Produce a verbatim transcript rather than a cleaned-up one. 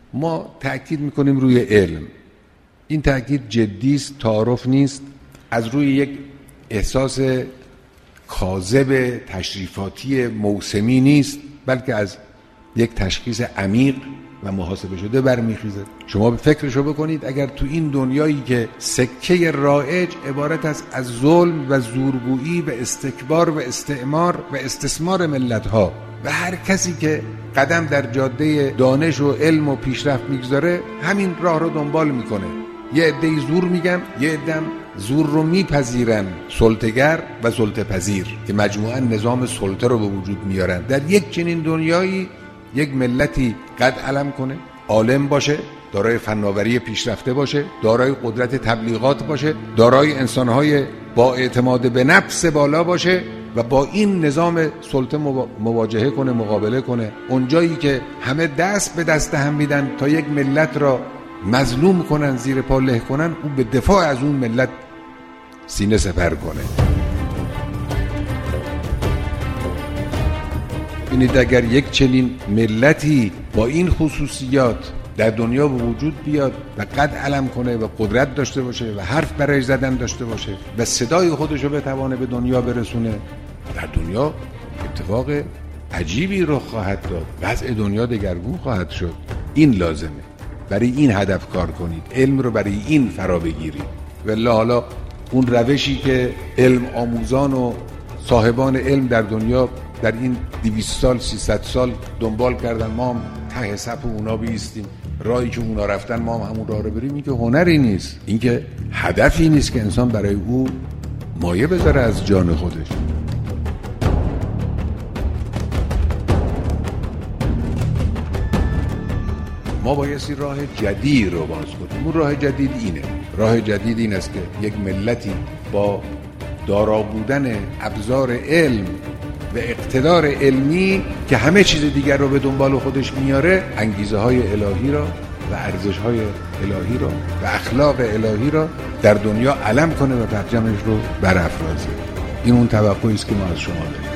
ما تأکید میکنیم روی علم. این تأکید جدی است، تعارف نیست، از روی یک احساس کاذب تشریفاتی موسمی نیست، بلکه از یک تشخیص عمیق و محاسبه شده برمیخیزه. شما به فکرشو بکنید، اگر تو این دنیایی که سکه رایج عبارت است از ظلم و زورگویی و استکبار و استعمار و استثمار ملت‌ها و هر کسی که قدم در جاده دانش و علم و پیشرفت میگذاره همین راه رو دنبال میکنه. یه عده‌ای زور میگن، یه عده‌ام زور رو میپذیرن، سلطه‌گر و سلطه پذیر که مجموعاً نظام سلطه رو به وجود میارن. در یک چنین دنیایی یک ملتی قد علم کنه، عالم باشه، دارای فناوری پیشرفته باشه، دارای قدرت تبلیغات باشه، دارای انسانهای با اعتماد به نفس بالا باشه و با این نظام سلطه مواجهه کنه، مقابله کنه. اونجایی که همه دست به دست هم میدن تا یک ملت را مظلوم کنن، زیر پا له کنن، او به دفاع از اون ملت سینه سپر کنه. ببینید اگر یک چنین ملتی با این خصوصیات در دنیا به وجود بیاد و قد علم کنه و قدرت داشته باشه و حرف برای زدن داشته باشه و صدای خودشو بتوانه به دنیا برسونه، در دنیا اتفاق عجیبی رخ خواهد داد، وضع دنیا دگرگون خواهد شد. این لازمه، برای این هدف کار کنید، علم رو برای این فرا بگیرید. والله حالا اون روشی که علم آموزان و صاحبان علم در دنیا در این دویست سال سیصد سال دنبال کردن، ما هم ته صف اونا بیستیم، راهی که اونا رفتن ما هم همون راه رو بریم، این که هنری نیست، این که هدفی نیست که انسان برای او مایه بذاره از جان خودش. ما بایستی راه جدید رو باز کنیم. اون راه جدید اینه، راه جدید این است که یک ملتی با دارا بودن ابزار علم و اقتدار علمی که همه چیز دیگر رو به دنبال خودش میاره، انگیزه های الهی را و ارزش های الهی را و اخلاق الهی را در دنیا علم کنه و پرچمش رو برافرازه. این اون توقعی است که ما از شما داریم.